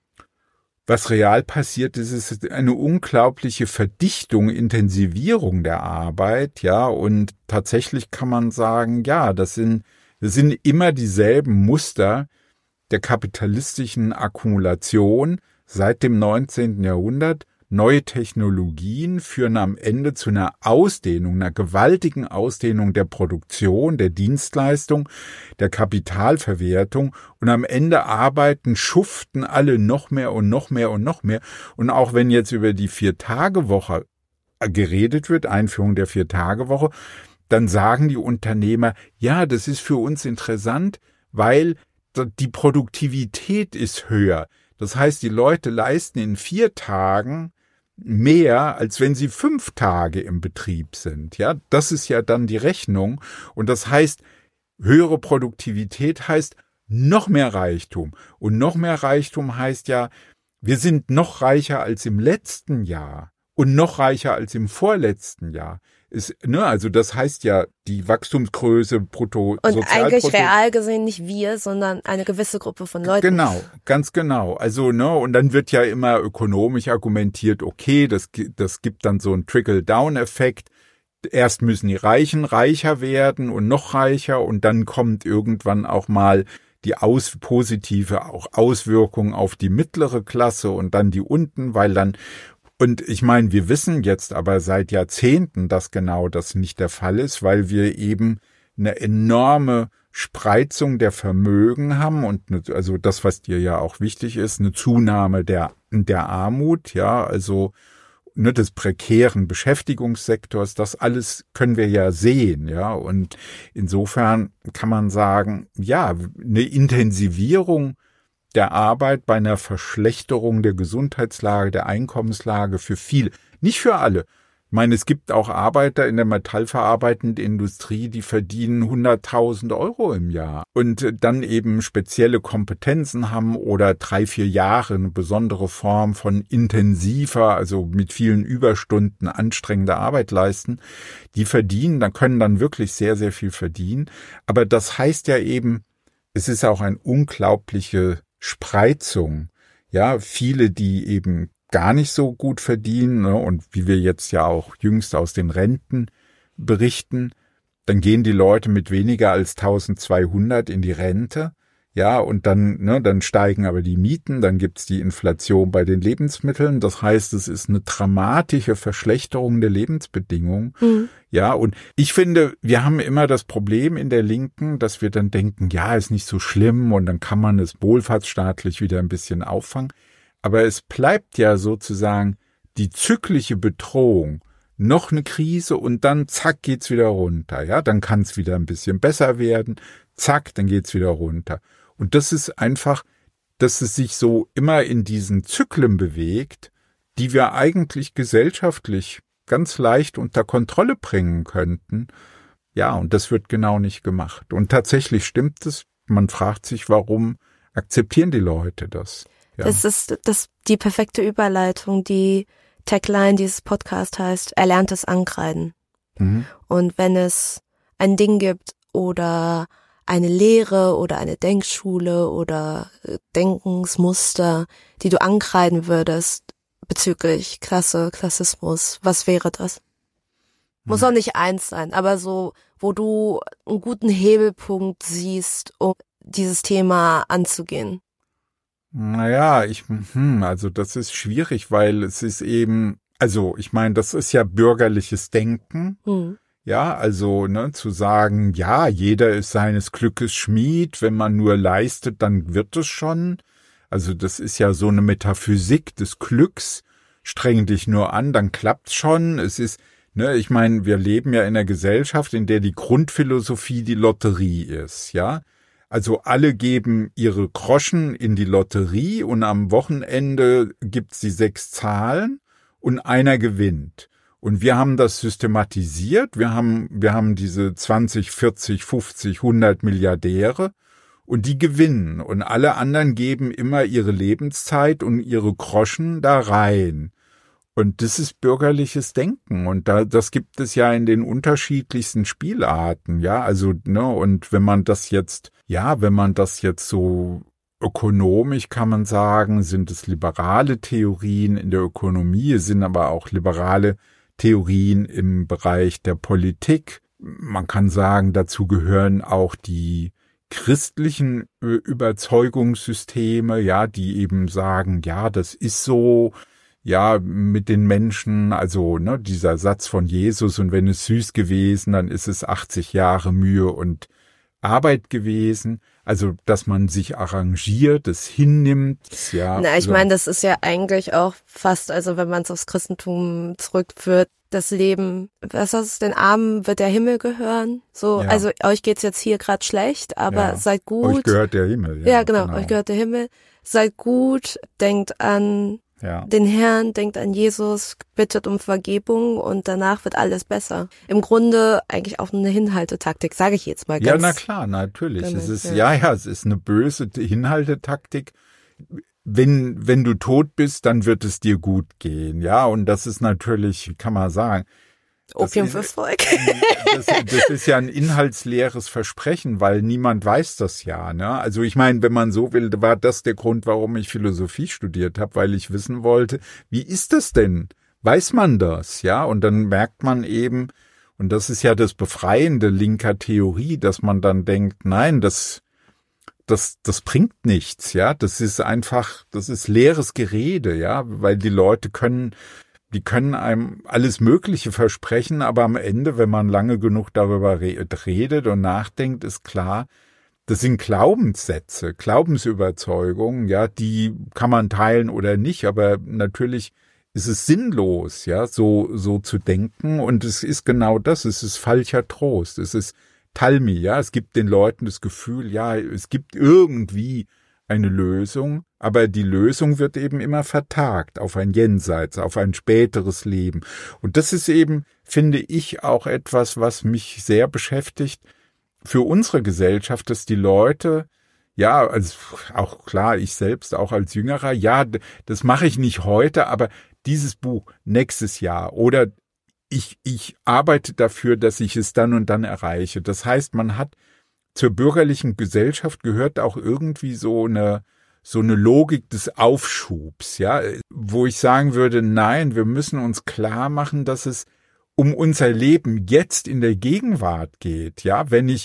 B: was real passiert ist, ist eine unglaubliche Verdichtung, Intensivierung der Arbeit, ja, und tatsächlich kann man sagen, ja, das sind immer dieselben Muster der kapitalistischen Akkumulation seit dem 19. Jahrhundert. Neue Technologien führen am Ende zu einer Ausdehnung, einer gewaltigen Ausdehnung der Produktion, der Dienstleistung, der Kapitalverwertung und am Ende schuften alle noch mehr und noch mehr und noch mehr. Und auch wenn jetzt über die 4-Tage-Woche geredet wird, Einführung der 4-Tage-Woche, dann sagen die Unternehmer, ja, das ist für uns interessant, weil die Produktivität ist höher. Das heißt, die Leute leisten in 4 Tagen mehr, als wenn sie 5 Tage im Betrieb sind. Ja, das ist ja dann die Rechnung. Und das heißt, höhere Produktivität heißt noch mehr Reichtum. Und noch mehr Reichtum heißt ja, wir sind noch reicher als im letzten Jahr und noch reicher als im vorletzten Jahr. Also das heißt ja, die Wachstumsgröße Bruttosozialprodukt.
A: Und eigentlich real gesehen nicht wir, sondern eine gewisse Gruppe von Leuten.
B: Genau, ganz genau. Also, und dann wird ja immer ökonomisch argumentiert, okay, das gibt dann so einen Trickle-Down-Effekt. Erst müssen die Reichen reicher werden und noch reicher und dann kommt irgendwann auch mal die positive auch Auswirkung auf die mittlere Klasse und dann die unten, weil dann. Und ich meine, wir wissen jetzt aber seit Jahrzehnten, dass genau das nicht der Fall ist, weil wir eben eine enorme Spreizung der Vermögen haben und also das, was dir ja auch wichtig ist, eine Zunahme der Armut, ja, also des prekären Beschäftigungssektors, das alles können wir ja sehen, ja, und insofern kann man sagen, ja, eine Intensivierung der Arbeit bei einer Verschlechterung der Gesundheitslage, der Einkommenslage für viele, nicht für alle. Ich meine, es gibt auch Arbeiter in der metallverarbeitenden Industrie, die verdienen 100.000 Euro im Jahr und dann eben spezielle Kompetenzen haben oder 3-4 Jahre eine besondere Form von intensiver, also mit vielen Überstunden anstrengender Arbeit leisten. Die können dann wirklich sehr, sehr viel verdienen. Aber das heißt ja eben, es ist auch eine unglaubliche Spreizung, ja, viele, die eben gar nicht so gut verdienen, ne, und wie wir jetzt ja auch jüngst aus den Renten berichten, dann gehen die Leute mit weniger als 1.200 in die Rente, ja, und dann steigen aber die Mieten, dann gibt's die Inflation bei den Lebensmitteln, das heißt, es ist eine dramatische Verschlechterung der Lebensbedingungen, ja, und ich finde, wir haben immer das Problem in der Linken, dass wir dann denken, ja, ist nicht so schlimm und dann kann man es wohlfahrtsstaatlich wieder ein bisschen auffangen, aber es bleibt ja sozusagen die zyklische Bedrohung, noch eine Krise und dann zack geht's wieder runter, ja, dann kann es wieder ein bisschen besser werden, zack, dann geht's wieder runter. Und das ist einfach, dass es sich so immer in diesen Zyklen bewegt, die wir eigentlich gesellschaftlich ganz leicht unter Kontrolle bringen könnten. Ja, und das wird genau nicht gemacht. Und tatsächlich stimmt es. Man fragt sich, warum akzeptieren die Leute das? Ja.
A: Das ist die perfekte Überleitung. Die Tagline dieses Podcasts heißt, erlerntes Ankreiden. Mhm. Und wenn es ein Ding gibt oder eine Lehre oder eine Denkschule oder Denkensmuster, die du ankreiden würdest bezüglich Klasse, Klassismus, was wäre das? Muss auch nicht eins sein, aber so, wo du einen guten Hebelpunkt siehst, um dieses Thema anzugehen.
B: Naja, also das ist schwierig, weil es ist eben Also ich meine, das ist ja bürgerliches Denken. Ja, also zu sagen, ja, jeder ist seines Glückes Schmied, wenn man nur leistet, dann wird es schon. Also das ist ja so eine Metaphysik des Glücks. Streng dich nur an, dann klappt's schon. Es ist, ich meine, wir leben ja in einer Gesellschaft, in der die Grundphilosophie die Lotterie ist, ja. Also alle geben ihre Groschen in die Lotterie und am Wochenende gibt's die 6 Zahlen und einer gewinnt. Und wir haben das systematisiert. Wir haben diese 20, 40, 50, 100 Milliardäre und die gewinnen. Und alle anderen geben immer ihre Lebenszeit und ihre Groschen da rein. Und das ist bürgerliches Denken. Und das gibt es ja in den unterschiedlichsten Spielarten. Ja, also, und wenn man das jetzt so ökonomisch kann man sagen, sind es liberale Theorien in der Ökonomie, es sind aber auch liberale Theorien im Bereich der Politik. Man kann sagen, dazu gehören auch die christlichen Überzeugungssysteme, ja, die eben sagen, ja, das ist so, ja, mit den Menschen, also dieser Satz von Jesus, und wenn es süß gewesen, dann ist es 80 Jahre Mühe und Arbeit gewesen, also dass man sich arrangiert, es hinnimmt, ja.
A: Na, ich meine, das ist ja eigentlich auch fast, also wenn man es aufs Christentum zurückführt, das Leben, was ist, den Armen wird der Himmel gehören, so, ja. Also euch geht's jetzt hier gerade schlecht, aber seid gut.
B: Euch gehört der Himmel.
A: Ja, genau, euch gehört der Himmel, seid gut, denkt an den Herrn, denkt an Jesus, bittet um Vergebung und danach wird alles besser. Im Grunde eigentlich auch eine Hinhaltetaktik, sage ich jetzt mal ganz.
B: Ja, na klar, natürlich. Genau, es ist, es ist eine böse Hinhaltetaktik. Wenn du tot bist, dann wird es dir gut gehen. Ja, und das ist natürlich, kann man sagen,
A: Opium fürs Volk.
B: Das ist ja ein inhaltsleeres Versprechen, weil niemand weiß das ja. Ne? Also ich meine, wenn man so will, war das der Grund, warum ich Philosophie studiert habe, weil ich wissen wollte, wie ist das denn? Weiß man das? Ja, und dann merkt man eben, und das ist ja das Befreiende linker Theorie, dass man dann denkt, nein, das bringt nichts. Ja, das ist leeres Gerede. Ja, weil die Leute können einem alles Mögliche versprechen, aber am Ende, wenn man lange genug darüber redet und nachdenkt, ist klar, das sind Glaubenssätze, Glaubensüberzeugungen, ja, die kann man teilen oder nicht, aber natürlich ist es sinnlos, ja, so zu denken, und es ist genau das, es ist falscher Trost, es ist Talmi, ja, es gibt den Leuten das Gefühl, ja, es gibt irgendwie eine Lösung, aber die Lösung wird eben immer vertagt auf ein Jenseits, auf ein späteres Leben. Und das ist eben, finde ich, auch etwas, was mich sehr beschäftigt für unsere Gesellschaft, dass die Leute, ja, also auch klar, ich selbst auch als Jüngerer, ja, das mache ich nicht heute, aber dieses Buch nächstes Jahr oder ich arbeite dafür, dass ich es dann und dann erreiche. Das heißt, man hat zur bürgerlichen Gesellschaft gehört auch irgendwie so eine Logik des Aufschubs, ja, wo ich sagen würde, nein, wir müssen uns klar machen, dass es um unser Leben jetzt in der Gegenwart geht, ja,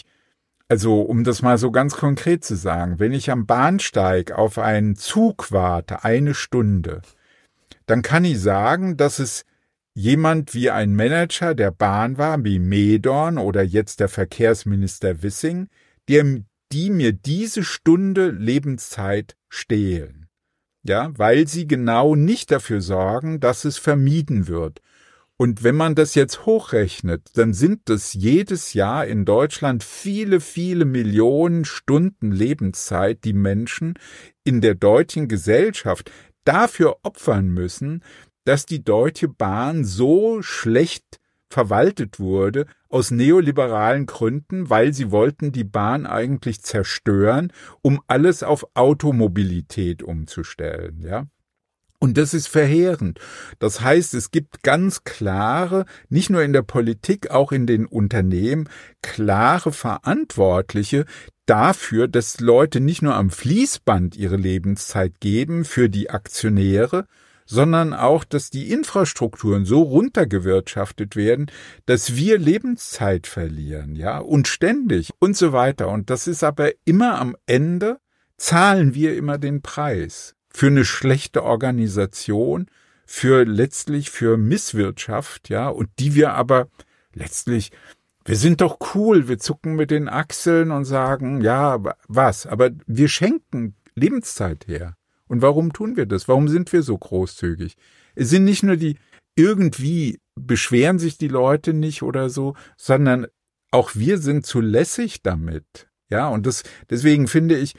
B: also um das mal so ganz konkret zu sagen, wenn ich am Bahnsteig auf einen Zug warte, 1 Stunde, dann kann ich sagen, dass es jemand wie ein Manager der Bahn war, wie Medorn oder jetzt der Verkehrsminister Wissing, die mir diese Stunde Lebenszeit stehlen. Ja, weil sie genau nicht dafür sorgen, dass es vermieden wird. Und wenn man das jetzt hochrechnet, dann sind das jedes Jahr in Deutschland viele, viele Millionen Stunden Lebenszeit, die Menschen in der deutschen Gesellschaft dafür opfern müssen, dass die Deutsche Bahn so schlecht verwaltet wurde, aus neoliberalen Gründen, weil sie wollten die Bahn eigentlich zerstören, um alles auf Automobilität umzustellen, ja. Und das ist verheerend. Das heißt, es gibt ganz klare, nicht nur in der Politik, auch in den Unternehmen, klare Verantwortliche dafür, dass Leute nicht nur am Fließband ihre Lebenszeit geben für die Aktionäre, sondern auch, dass die Infrastrukturen so runtergewirtschaftet werden, dass wir Lebenszeit verlieren, ja, und ständig und so weiter. Und das ist aber immer am Ende, zahlen wir immer den Preis für eine schlechte Organisation, letztlich für Misswirtschaft, ja, und die wir aber letztlich, wir sind doch cool, wir zucken mit den Achseln und sagen, ja, was, aber wir schenken Lebenszeit her. Und warum tun wir das? Warum sind wir so großzügig? Es sind nicht nur irgendwie beschweren sich die Leute nicht oder so, sondern auch wir sind zu lässig damit. Ja, und deswegen finde ich,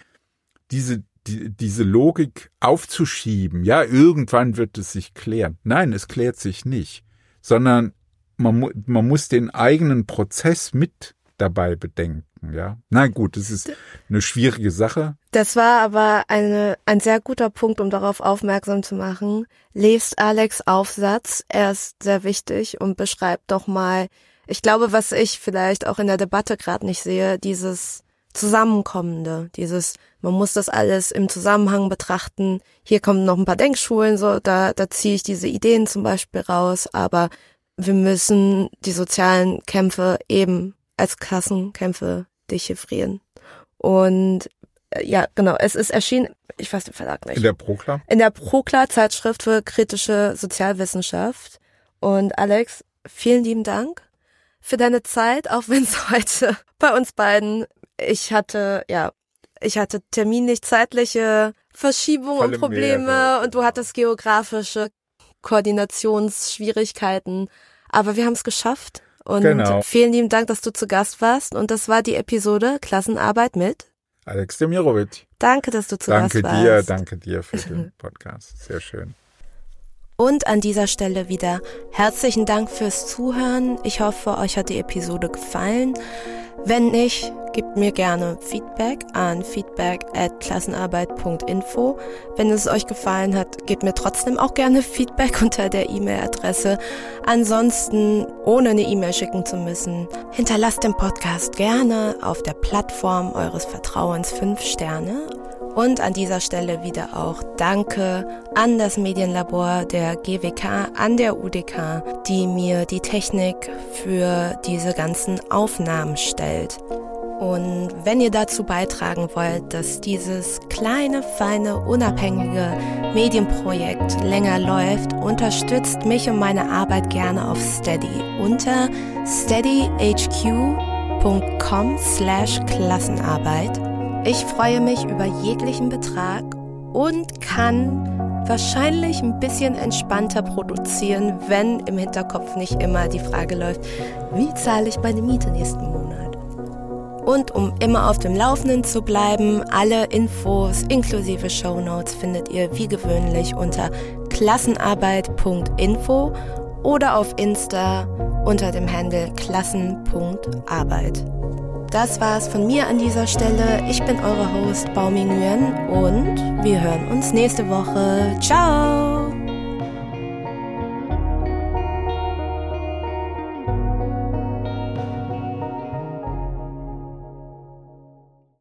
B: diese Logik aufzuschieben, ja, irgendwann wird es sich klären. Nein, es klärt sich nicht, sondern man muss den eigenen Prozess mit dabei bedenken, ja. Na gut, das ist eine schwierige Sache.
A: Das war aber ein sehr guter Punkt, um darauf aufmerksam zu machen. Lest Alex' Aufsatz, er ist sehr wichtig und beschreibt doch mal, ich glaube, was ich vielleicht auch in der Debatte gerade nicht sehe, dieses Zusammenkommende, man muss das alles im Zusammenhang betrachten. Hier kommen noch ein paar Denkschulen, so, da ziehe ich diese Ideen zum Beispiel raus, aber wir müssen die sozialen Kämpfe eben als Klassenkämpfe dechiffrieren. Und ja, genau, es ist erschienen, ich weiß den Verlag nicht.
B: In der Prokla?
A: In der Prokla, Zeitschrift für kritische Sozialwissenschaft. Und Alex, vielen lieben Dank für deine Zeit, auch wenn es heute bei uns beiden, ich hatte terminlich zeitliche Verschiebungen und Probleme und du hattest geografische Koordinationsschwierigkeiten. Aber wir haben es geschafft. Und Vielen lieben Dank, dass du zu Gast warst. Und das war die Episode Klassenarbeit mit
B: Alex Demirovic.
A: Danke, dass du zu Gast warst.
B: Danke dir für den Podcast. Sehr schön.
A: Und an dieser Stelle wieder herzlichen Dank fürs Zuhören. Ich hoffe, euch hat die Episode gefallen. Wenn nicht, gebt mir gerne Feedback an feedback@klassenarbeit.info. Wenn es euch gefallen hat, gebt mir trotzdem auch gerne Feedback unter der E-Mail-Adresse. Ansonsten, ohne eine E-Mail schicken zu müssen, hinterlasst dem Podcast gerne auf der Plattform eures Vertrauens 5 Sterne. Und an dieser Stelle wieder auch Danke an das Medienlabor der GWK, an der UDK, die mir die Technik für diese ganzen Aufnahmen stellt. Und wenn ihr dazu beitragen wollt, dass dieses kleine, feine, unabhängige Medienprojekt länger läuft, unterstützt mich und meine Arbeit gerne auf Steady unter steadyhq.com/Klassenarbeit. Ich freue mich über jeglichen Betrag und kann wahrscheinlich ein bisschen entspannter produzieren, wenn im Hinterkopf nicht immer die Frage läuft, wie zahle ich meine Miete nächsten Monat? Und um immer auf dem Laufenden zu bleiben, alle Infos inklusive Shownotes findet ihr wie gewöhnlich unter klassenarbeit.info oder auf Insta unter dem Handle klassen.arbeit. Das war's von mir an dieser Stelle. Ich bin eure Host Baumi Nguyen und wir hören uns nächste Woche. Ciao!